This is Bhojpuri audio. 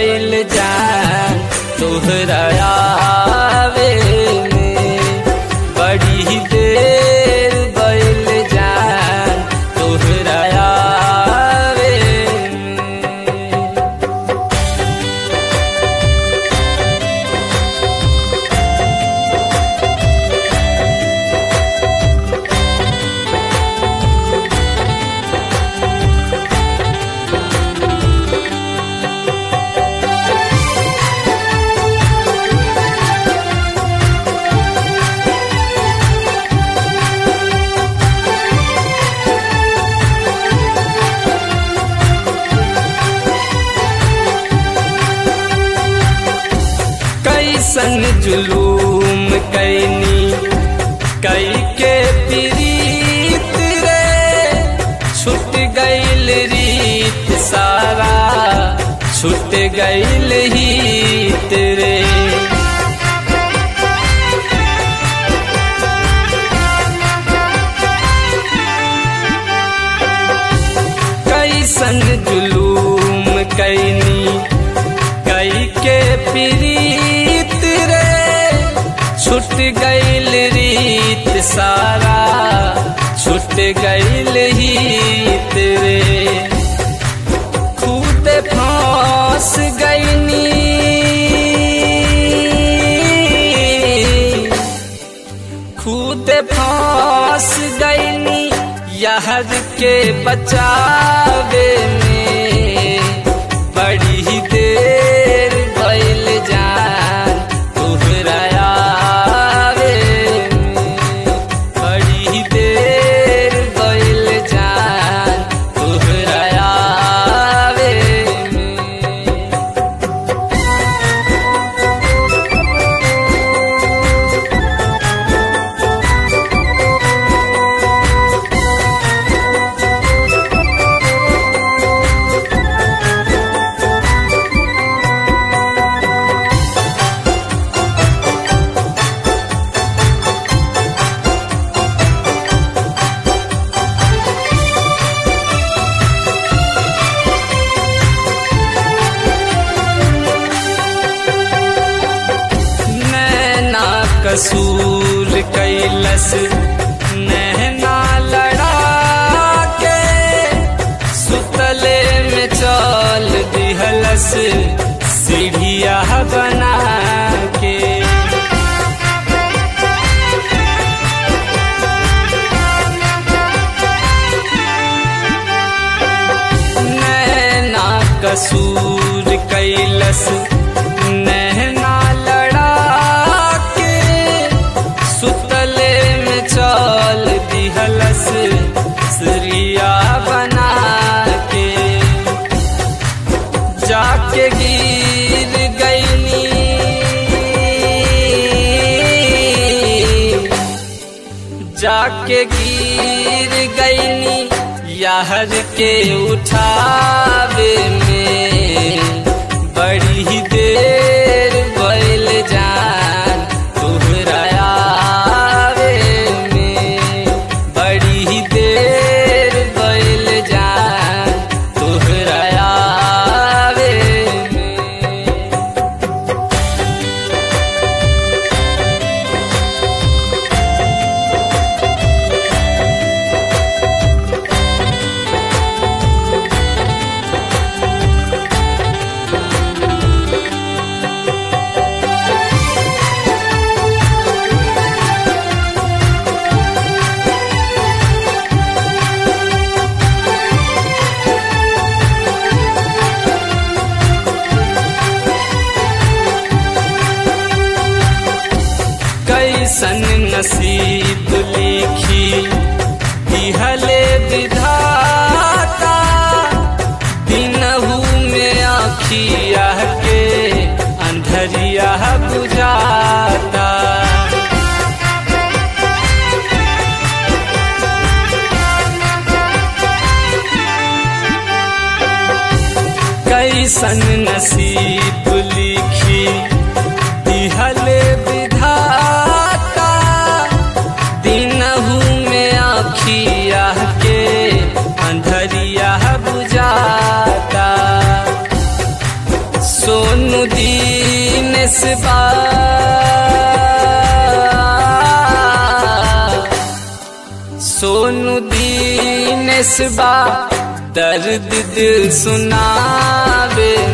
भइल जान तोहरा आवे में, बड़ी देर भइल जान तोहरा आवे में। कैसन जुलूम कैनी कई के प्रीत रे, छूट गइल रीत सारा छूट गइल हित रे। कैसन जुलूम कैनी कई के प्रीत रे, छूट गइल रीत सारा छूट गइल हित रे। खुद फांस गइनी खुद फांस गइनी यार के बचावे में, बड़ी देर भइल जान तोहरा आवे में, बड़ी देर भइल जान तोहरा आवे में। कसूर कैलस नैना लड़ा के, सुतले में चल दिहलस सीढ़िया बना के। नैना कसूर कैलस नैना लड़ा के, सुतले में चल दिहलस सीढ़िया बना के। जाके गिर गइनी जाके गिर गइनी यार के उठावे में, बड़ी देर भइल जान तोहरा आवे में, बड़ी देर भइल जान तोहरा आवे में। कैसन नसीब लिखी दिहले विधाता, दिनहू में आँखिया के अंधरिया बुझाता। कैसन नसीब लिखी दिहले विधाता, दिनहू में आँखिया के अंधरिया बुझाता। सो बा सोनू दीनेश बा दर्द दिल सुनावे